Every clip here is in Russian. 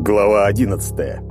Глава 11.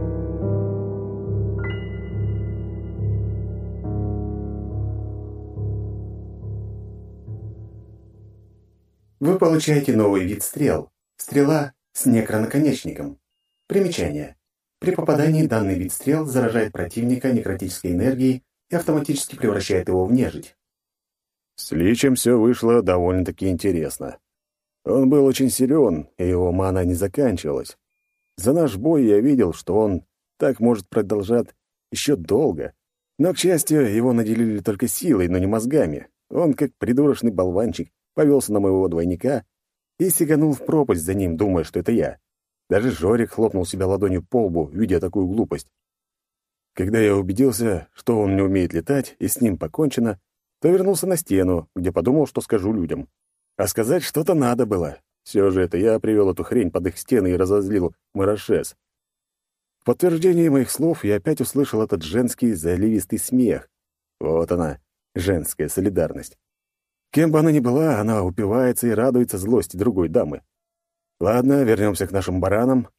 Вы получаете новый вид стрел. Стрела с некронаконечником. Примечание. При попадании данный вид стрел заражает противника некротической энергией и автоматически превращает его в нежить. С Личем все вышло довольно-таки интересно. Он был очень силен, и его мана не заканчивалась. За наш бой я видел, что он так может продолжать еще долго. Но, к счастью, его наделили только силой, но не мозгами. Он, как придурочный болванчик, повелся на моего двойника и сиганул в пропасть за ним, думая, что это я. Даже Жорик хлопнул себя ладонью по лбу, видя такую глупость. Когда я убедился, что он не умеет летать и с ним покончено, то вернулся на стену, где подумал, что скажу людям. А сказать что-то надо было. Все же это я привел эту хрень под их стены и разозлил Марашес. В подтверждение моих слов я опять услышал этот женский заливистый смех. Вот она, женская солидарность. Кем бы она ни была, она упивается и радуется злости другой дамы. Ладно, вернемся к нашим баранам.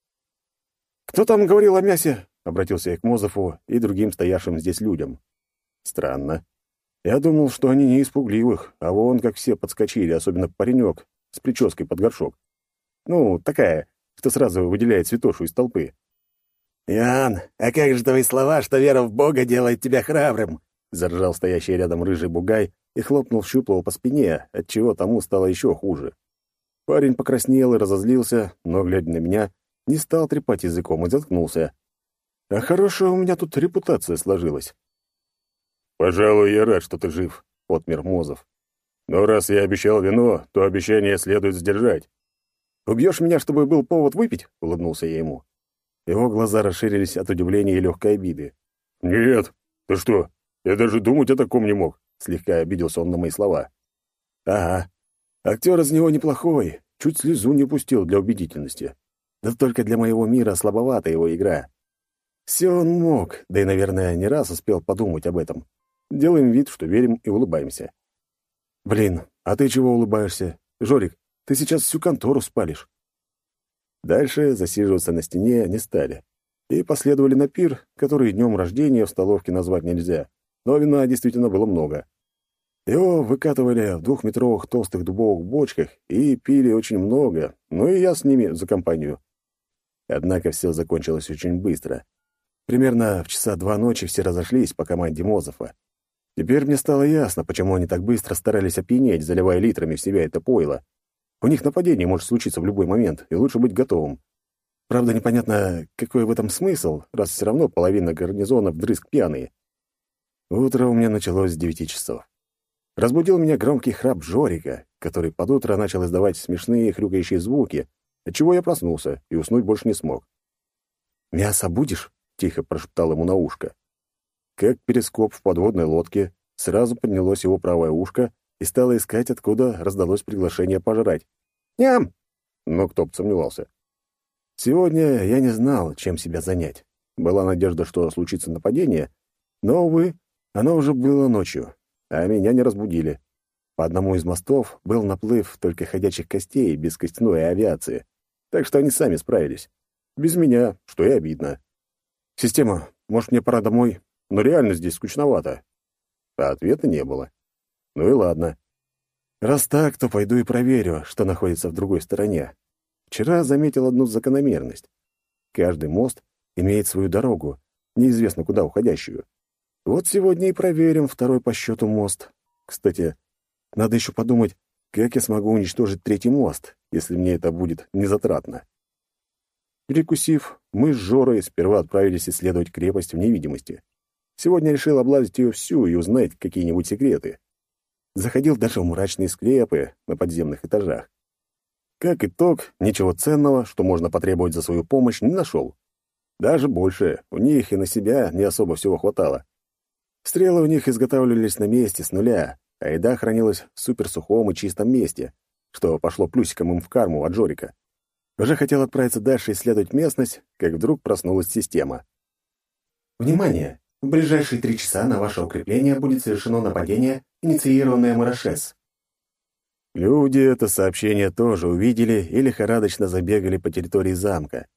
«Кто там говорил о мясе?» — обратился я к Мозефу и другим стоявшим здесь людям. Странно. Я думал, что они не испугливых, а вон как все подскочили, особенно паренек с прической под горшок. Ну, такая, что сразу выделяет святошу из толпы. «Иоанн, а как же твои слова, что вера в Бога делает тебя храбрым?» — заржал стоящий рядом рыжий бугай и хлопнул щуплого по спине, отчего тому стало еще хуже. Парень покраснел и разозлился, но, глядя на меня, не стал трепать языком и заткнулся. А хорошая у меня тут репутация сложилась. «Пожалуй, я рад, что ты жив», — отмер Мозов. «Но раз я обещал вино, то обещание следует сдержать». «Убьешь меня, чтобы был повод выпить?» — улыбнулся я ему. Его глаза расширились от удивления и легкой обиды. «Нет, ты что? Я даже думать о таком не мог», — слегка обиделся он на мои слова. «Ага, актер из него неплохой, чуть слезу не пустил для убедительности. Да только для моего мира слабовата его игра. Все он мог, да и, наверное, не раз успел подумать об этом. Делаем вид, что верим и улыбаемся. Блин, а ты чего улыбаешься? Жорик, ты сейчас всю контору спалишь». Дальше засиживаться на стене не стали. И последовали на пир, который днем рождения в столовке назвать нельзя. Но вина действительно было много. Его выкатывали в 2-метровых толстых дубовых бочках и пили очень много, ну и я с ними за компанию. Однако все закончилось очень быстро. Примерно в часа 2 ночи все разошлись по команде Мозефа. Теперь мне стало ясно, почему они так быстро старались опьянеть, заливая литрами в себя это пойло. У них нападение может случиться в любой момент, и лучше быть готовым. Правда, непонятно, какой в этом смысл, раз все равно половина гарнизона вдрызг пьяные. Утро у меня началось с 9 часов. Разбудил меня громкий храп Жорика, который под утро начал издавать смешные хрюкающие звуки, отчего я проснулся и уснуть больше не смог. «Мясо будешь?» — тихо прошептал ему на ушко. Как перископ в подводной лодке, сразу поднялось его правое ушко и стало искать, откуда раздалось приглашение пожрать. «Ням!» Но кто бы сомневался. Сегодня я не знал, чем себя занять. Была надежда, что случится нападение, но, увы, оно уже было ночью, а меня не разбудили. По одному из мостов был наплыв только ходячих костей без костяной авиации, так что они сами справились. Без меня, что и обидно. «Система, может, мне пора домой? Но реально здесь скучновато». А ответа не было. Ну и ладно. Раз так, то пойду и проверю, что находится в другой стороне. Вчера заметил одну закономерность. Каждый мост имеет свою дорогу, неизвестно куда уходящую. Вот сегодня и проверим второй по счету мост. Кстати, надо еще подумать, как я смогу уничтожить 3-й мост, если мне это будет незатратно. Перекусив, мы с Жорой сперва отправились исследовать крепость в невидимости. Сегодня решил облазить ее всю и узнать какие-нибудь секреты. Заходил даже в мрачные склепы на подземных этажах. Как итог, ничего ценного, что можно потребовать за свою помощь, не нашел. Даже больше, у них и на себя не особо всего хватало. Стрелы у них изготавливались на месте с нуля, а еда хранилась в суперсухом и чистом месте, что пошло плюсиком им в карму от Жорика. Уже хотел отправиться дальше исследовать местность, как вдруг проснулась система. «Внимание! В ближайшие 3 часа на ваше укрепление будет совершено нападение, инициированное Марашес». Люди это сообщение тоже увидели и лихорадочно забегали по территории замка.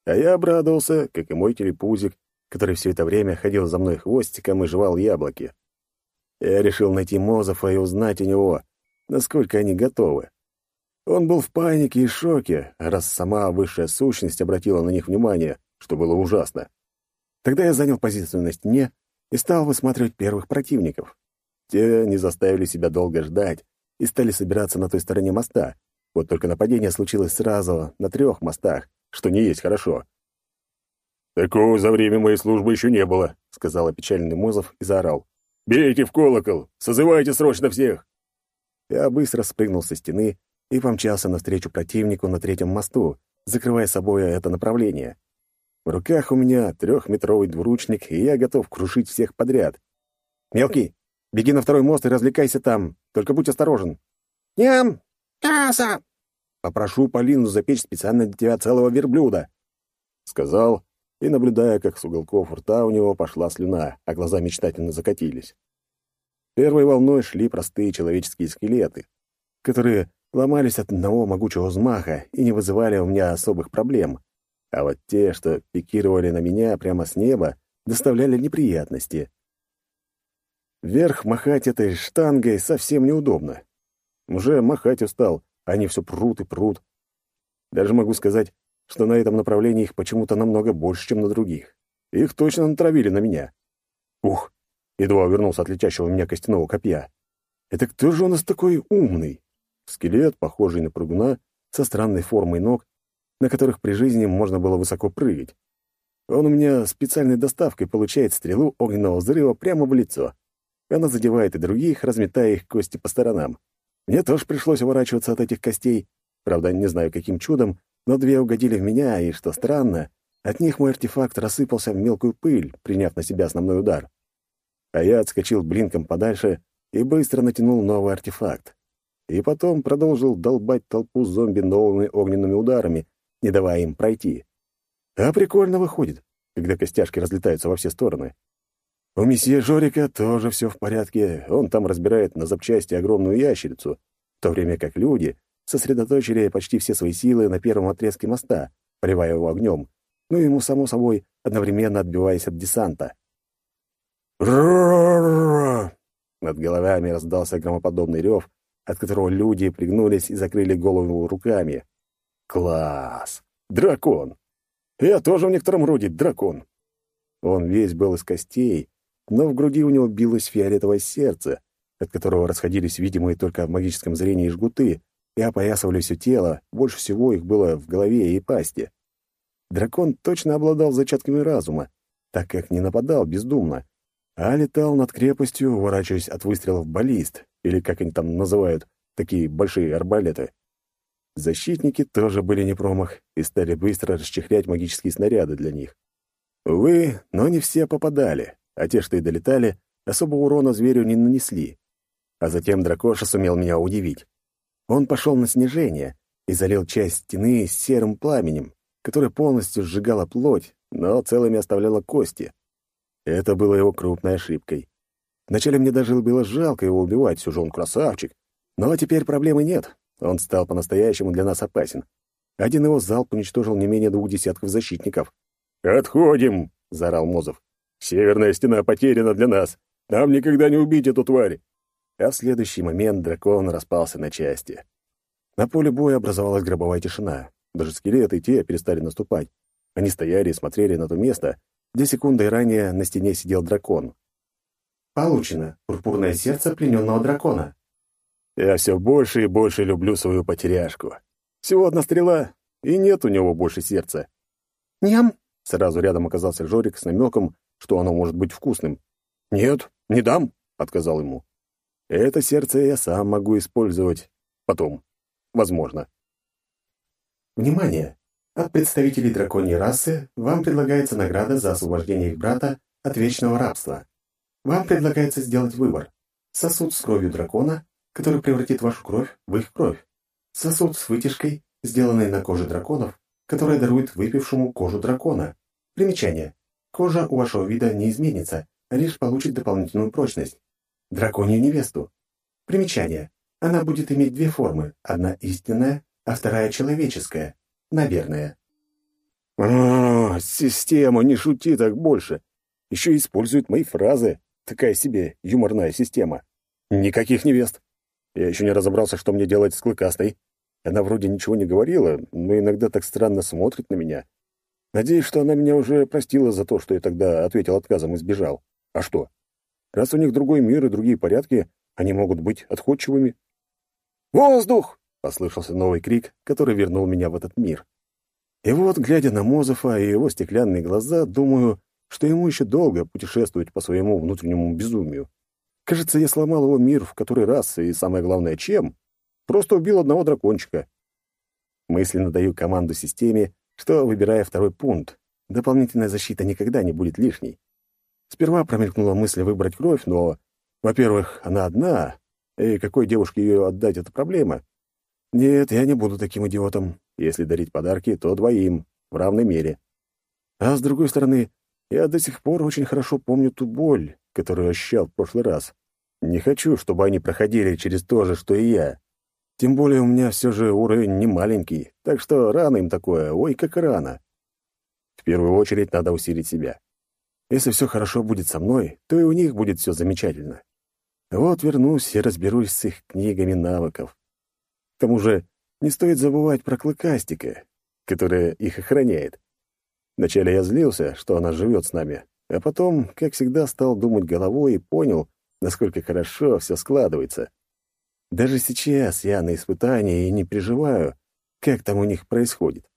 А я обрадовался, как и мой телепузик, который все это время ходил за мной хвостиком и жевал яблоки. Я решил найти Мозефа и узнать у него, насколько они готовы. Он был в панике и шоке, раз сама высшая сущность обратила на них внимание, что было ужасно. Тогда я занял позицию на стене и стал высматривать первых противников. Те не заставили себя долго ждать и стали собираться на той стороне моста. Вот только нападение случилось сразу на 3 мостах, что не есть хорошо. «Такого за время моей службы еще не было», — сказал опечаленный Мозов и заорал. «Бейте в колокол! Созывайте срочно всех!» Я быстро спрыгнул со стены и помчался навстречу противнику на 3 мосту, закрывая собой это направление. В руках у меня 3-метровый двуручник, и я готов крушить всех подряд. «Мелкий, беги на 2 мост и развлекайся там, только будь осторожен». «Ням! Краса!» «Попрошу Полину запечь специально для тебя целого верблюда», — сказал, и, наблюдая, как с уголков рта у него пошла слюна, а глаза мечтательно закатились. Первой волной шли простые человеческие скелеты, которые ломались от одного могучего взмаха и не вызывали у меня особых проблем. А вот те, что пикировали на меня прямо с неба, доставляли неприятности. Вверх махать этой штангой совсем неудобно. Уже махать устал, а они все прут и прут. Даже могу сказать, что на этом направлении их почему-то намного больше, чем на других. Их точно натравили на меня. Ух! Едва увернулся от летящего в меня костяного копья. Это кто же у нас такой умный? Скелет, похожий на прыгуна, со странной формой ног, на которых при жизни можно было высоко прыгать. Он у меня специальной доставкой получает стрелу огненного взрыва прямо в лицо. Она задевает и других, разметая их кости по сторонам. Мне тоже пришлось уворачиваться от этих костей. Правда, не знаю, каким чудом, но 2 угодили в меня, и, что странно, от них мой артефакт рассыпался в мелкую пыль, приняв на себя основной удар. А я отскочил блинком подальше и быстро натянул новый артефакт. И потом продолжил долбать толпу зомби новыми огненными ударами, не давая им пройти. А прикольно выходит, когда костяшки разлетаются во все стороны. У месье Жорика тоже все в порядке, он там разбирает на запчасти огромную ящерицу, в то время как люди сосредоточили почти все свои силы на первом отрезке моста, поливая его огнем, ну и ему, само собой, одновременно отбиваясь от десанта. Над головами раздался громоподобный рев, от которого люди пригнулись и закрыли голову руками. Класс! Дракон! Я тоже в некотором роде дракон. Он весь был из костей, но в груди у него билось фиолетовое сердце, от которого расходились видимые только в магическом зрении жгуты, и опоясывали все тело, больше всего их было в голове и пасти. Дракон точно обладал зачатками разума, так как не нападал бездумно, а летал над крепостью, уворачиваясь от выстрелов баллист, или как они там называют, такие большие арбалеты. Защитники тоже были не промах и стали быстро расчехлять магические снаряды для них. Увы, но не все попадали, а те, что и долетали, особого урона зверю не нанесли. А затем дракоша сумел меня удивить. Он пошел на снижение и залил часть стены серым пламенем, которое полностью сжигало плоть, но целыми оставляло кости. Это было его крупной ошибкой. Вначале мне даже было жалко его убивать, все же он красавчик. Но теперь проблемы нет, он стал по-настоящему для нас опасен. Один его залп уничтожил не менее 2 десятков защитников. «Отходим!» — заорал Мозов. «Северная стена потеряна для нас. Нам никогда не убить эту тварь!» А в следующий момент дракон распался на части. На поле боя образовалась гробовая тишина. Даже скелеты и те перестали наступать. Они стояли и смотрели на то место, где секундой ранее на стене сидел дракон. Получено пурпурное сердце плененного дракона. Я все больше и больше люблю свою потеряшку. Всего 1 стрела, и нет у него больше сердца. «Ням!» — сразу рядом оказался Жорик с намеком, что оно может быть вкусным. «Нет, не дам!» — отказал ему. «Это сердце я сам могу использовать потом. Возможно». Внимание! От представителей драконьей расы вам предлагается награда за освобождение их брата от вечного рабства. Вам предлагается сделать выбор. Сосуд с кровью дракона, который превратит вашу кровь в их кровь. Сосуд с вытяжкой, сделанный на коже драконов, которая дарует выпившему кожу дракона. Примечание. Кожа у вашего вида не изменится, а лишь получит дополнительную прочность. Драконью невесту. Примечание. Она будет иметь 2 формы, одна истинная, а вторая человеческая. Наверное. Система, не шути так больше. Еще использует мои фразы. Такая себе юморная система. Никаких невест. Я еще не разобрался, что мне делать с Клыкастой. Она вроде ничего не говорила, но иногда так странно смотрит на меня. Надеюсь, что она меня уже простила за то, что я тогда ответил отказом и сбежал. А что? Раз у них другой мир и другие порядки, они могут быть отходчивыми. «Воздух!» — послышался новый крик, который вернул меня в этот мир. И вот, глядя на Мозефа и его стеклянные глаза, думаю, что ему еще долго путешествовать по своему внутреннему безумию. Кажется, я сломал его мир в который раз, и самое главное, чем? Просто убил одного дракончика. Мысленно даю команду системе, что, выбирая второй пункт, дополнительная защита никогда не будет лишней. Сперва промелькнула мысль выбрать кровь, но, во-первых, она одна, и какой девушке ее отдать — это проблема. Нет, я не буду таким идиотом. Если дарить подарки, то двоим, в равной мере. А с другой стороны, я до сих пор очень хорошо помню ту боль, которую ощущал в прошлый раз. Не хочу, чтобы они проходили через то же, что и я. Тем более у меня все же уровень не маленький, так что рано им такое, ой, как рано. В первую очередь надо усилить себя. Если все хорошо будет со мной, то и у них будет все замечательно. Вот вернусь и разберусь с их книгами навыков. К тому же не стоит забывать про Клыкастика, которая их охраняет. Вначале я злился, что она живет с нами, а потом, как всегда, стал думать головой и понял, насколько хорошо все складывается. Даже сейчас я на испытании и не переживаю, как там у них происходит.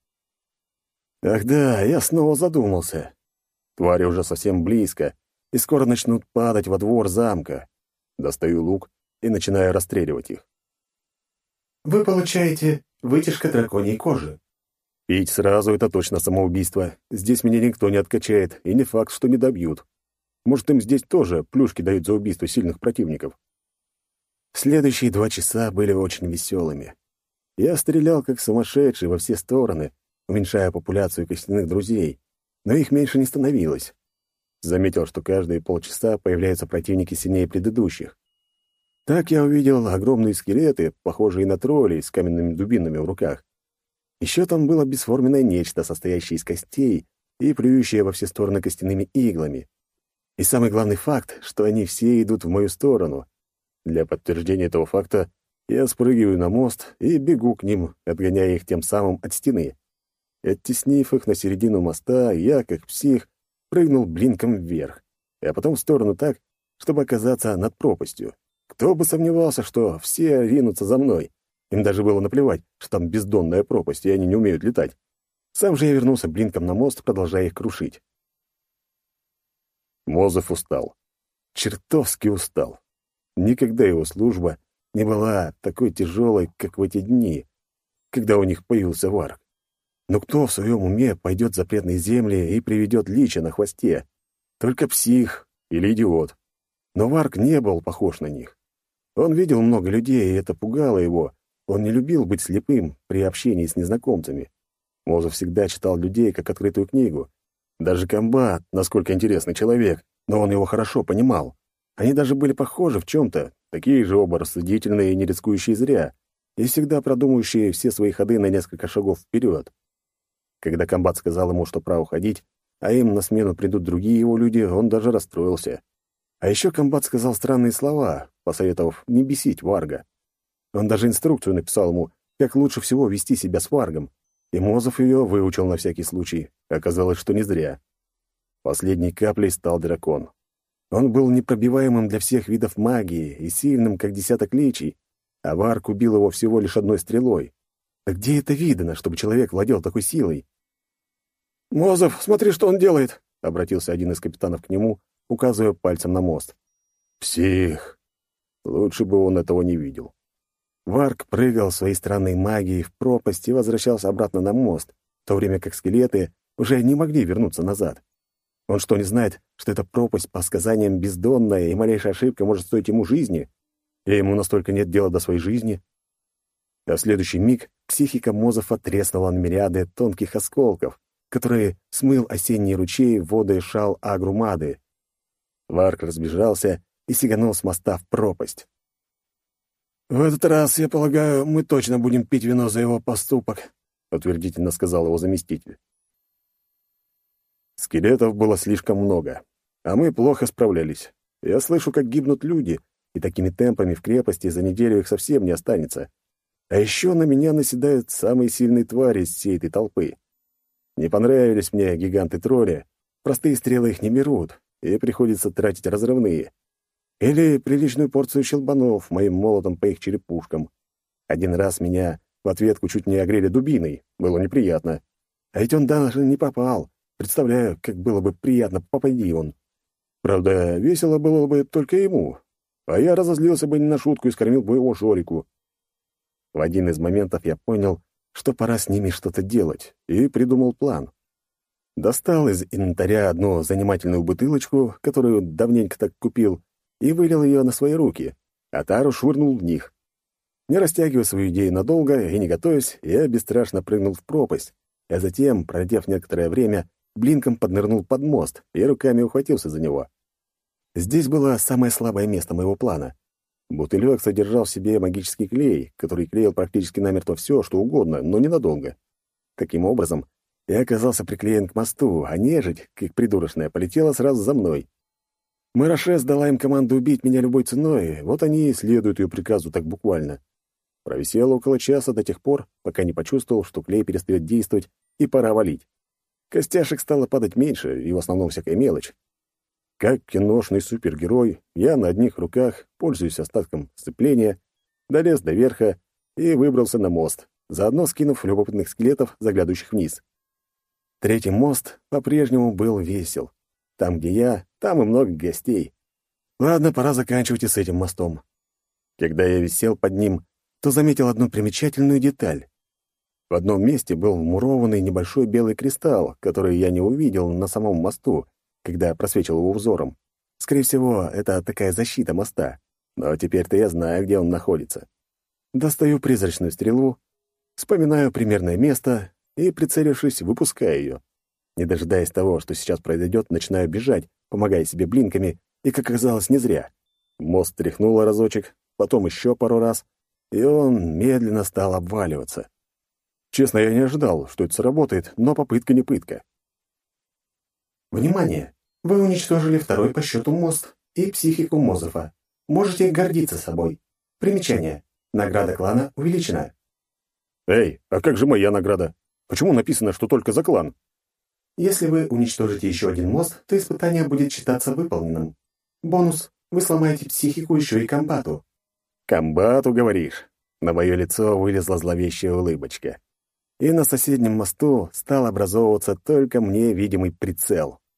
Ах да, я снова задумался. Твари уже совсем близко, и скоро начнут падать во двор замка. Достаю лук и начинаю расстреливать их. Вы получаете вытяжка драконьей кожи. Пить сразу — это точно самоубийство. Здесь меня никто не откачает, и не факт, что не добьют. Может, им здесь тоже плюшки дают за убийство сильных противников. Следующие 2 часа были очень веселыми. Я стрелял как сумасшедший во все стороны, уменьшая популяцию костяных друзей, но их меньше не становилось. Заметил, что каждые полчаса появляются противники сильнее предыдущих. Так я увидел огромные скелеты, похожие на троллей с каменными дубинами в руках. Еще там было бесформенное нечто, состоящее из костей и плюющее во все стороны костяными иглами. И самый главный факт, что они все идут в мою сторону. Для подтверждения этого факта я спрыгиваю на мост и бегу к ним, отгоняя их тем самым от стены. Оттеснив их на середину моста, я, как псих, прыгнул блинком вверх, а потом в сторону так, чтобы оказаться над пропастью. Кто бы сомневался, что все ринутся за мной. Им даже было наплевать, что там бездонная пропасть, и они не умеют летать. Сам же я вернулся блинком на мост, продолжая их крушить. Мозеф устал. Чертовски устал. Никогда его служба не была такой тяжелой, как в эти дни, когда у них появился Варг. Но кто в своем уме пойдет в запретные земли и приведет лича на хвосте? Только псих или идиот. Но Варг не был похож на них. Он видел много людей, и это пугало его. Он не любил быть слепым при общении с незнакомцами. Мозеф всегда читал людей как открытую книгу. Даже комбат, насколько интересный человек, но он его хорошо понимал. Они даже были похожи в чем-то, такие же оба рассудительные и не рискующие зря, и всегда продумывающие все свои ходы на несколько шагов вперед. Когда комбат сказал ему, что пора уходить, а им на смену придут другие его люди, он даже расстроился. А еще комбат сказал странные слова, посоветовав не бесить Варга. Он даже инструкцию написал ему, как лучше всего вести себя с Варгом, и Мозеф ее выучил на всякий случай. Оказалось, что не зря. Последней каплей стал дракон. Он был непробиваемым для всех видов магии и сильным, как 10 личий, а Варг убил его всего лишь одной стрелой. Да где это видно, чтобы человек владел такой силой? «Мозеф, смотри, что он делает!» — обратился один из капитанов к нему, указывая пальцем на мост. «Псих!» Лучше бы он этого не видел. Варг прыгал своей странной магией в пропасть и возвращался обратно на мост, в то время как скелеты уже не могли вернуться назад. Он что, не знает, что эта пропасть по сказаниям бездонная, и малейшая ошибка может стоить ему жизни? И ему настолько нет дела до своей жизни? А в следующий миг психика Мозефа треснула на мириады тонких осколков, которые смыл осенний ручей в воды шал Агрумады. Варг разбежался и сиганул с моста в пропасть. «В этот раз, я полагаю, мы точно будем пить вино за его поступок», — утвердительно сказал его заместитель. Скелетов было слишком много, а мы плохо справлялись. Я слышу, как гибнут люди, и такими темпами в крепости за неделю их совсем не останется. А еще на меня наседают самые сильные твари из всей этой толпы. Не понравились мне гиганты-тролли, простые стрелы их не берут, и приходится тратить разрывные. Или приличную порцию щелбанов моим молотом по их черепушкам. Один раз меня в ответку чуть не огрели дубиной, было неприятно. А ведь он даже не попал. Представляю, как было бы приятно, попади он. Правда, весело было бы только ему, а я разозлился бы не на шутку и скормил бы его Жорику. В один из моментов я понял, что пора с ними что-то делать, и придумал план. Достал из инвентаря одну занимательную бутылочку, которую давненько так купил, и вылил ее на свои руки, а тару швырнул в них. Не растягивая свою идею надолго и не готовясь, я бесстрашно прыгнул в пропасть, а затем, пройдя некоторое время, блинком поднырнул под мост и руками ухватился за него. Здесь было самое слабое место моего плана. Бутылек содержал в себе магический клей, который клеил практически намертво все, что угодно, но ненадолго. Таким образом, я оказался приклеен к мосту, а нежить, как придурочная, полетела сразу за мной. Мараше сдала им команду убить меня любой ценой, вот они и следуют ее приказу так буквально. Провисел около часа до тех пор, пока не почувствовал, что клей перестает действовать, и пора валить. Костяшек стало падать меньше, и в основном всякая мелочь. Как киношный супергерой, я на одних руках, пользуясь остатком сцепления, долез до верха и выбрался на мост, заодно скинув любопытных скелетов, заглядывающих вниз. Третий мост по-прежнему был весел. Там, где я, там и много гостей. Ладно, пора заканчивать и с этим мостом. Когда я висел под ним, то заметил одну примечательную деталь. В одном месте был вмурованный небольшой белый кристалл, который я не увидел на самом мосту, когда просвечивал его взором. Скорее всего, это такая защита моста. Но теперь-то я знаю, где он находится. Достаю призрачную стрелу, вспоминаю примерное место и, прицелившись, выпускаю ее. Не дожидаясь того, что сейчас произойдет, начинаю бежать, помогая себе блинками, и, как оказалось, не зря. Мост тряхнуло разочек, потом еще пару раз, и он медленно стал обваливаться. Честно, я не ожидал, что это сработает, но попытка не пытка. Внимание! Вы уничтожили второй по счету мост и психику Мозефа. Можете гордиться собой. Примечание. Награда клана увеличена. Эй, а как же моя награда? Почему написано, что только за клан? Если вы уничтожите еще один мост, то испытание будет считаться выполненным. Бонус. Вы сломаете психику еще и комбату. Комбату, говоришь? На мое лицо вылезла зловещая улыбочка. И на соседнем мосту стал образовываться только мне видимый прицел.